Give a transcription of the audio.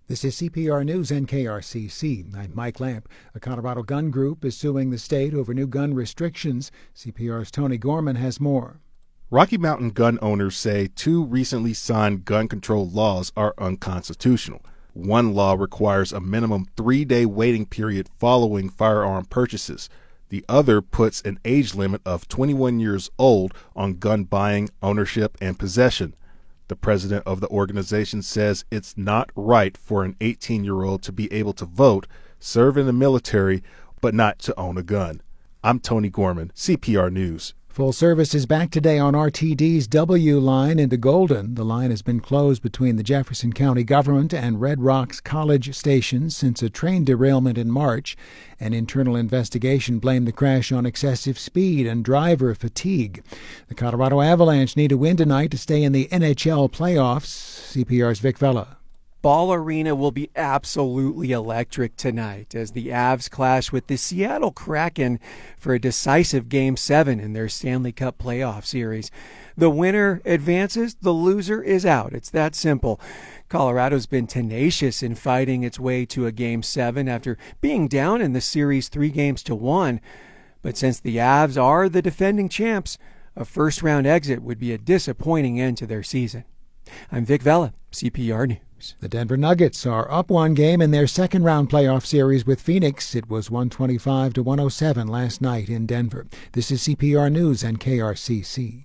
This is CPR News and KRCC. I'm Mike Lamp. A Colorado gun group is suing the state over new gun restrictions. CPR's Tony Gorman has more. Rocky Mountain gun owners say two recently signed gun control laws are unconstitutional. One law requires a minimum 3-day waiting period following firearm purchases. The other puts an age limit of 21 years old on gun buying, ownership, and possession. The president of the organization says it's not right for an 18-year-old to be able to vote, serve in the military, but not to own a gun. I'm Tony Gorman, CPR News. Full service is back today on RTD's W line into Golden. The line has been closed between the Jefferson County government and Red Rocks College stations since a train derailment in March. An internal investigation blamed the crash on excessive speed and driver fatigue. The Colorado Avalanche need a win tonight to stay in the NHL playoffs. CPR's Vic Vella. Ball Arena will be absolutely electric tonight as the Avs clash with the Seattle Kraken for a decisive Game 7 in their Stanley Cup playoff series. The winner advances, the loser is out. It's that simple. Colorado's been tenacious in fighting its way to a Game 7 after being down in the series 3-1. But since the Avs are the defending champs, a first-round exit would be a disappointing end to their season. I'm Vic Vella, CPR News. The Denver Nuggets are up one game in their second-round playoff series with Phoenix. It was 125-107 last night in Denver. This is CPR News and KRCC.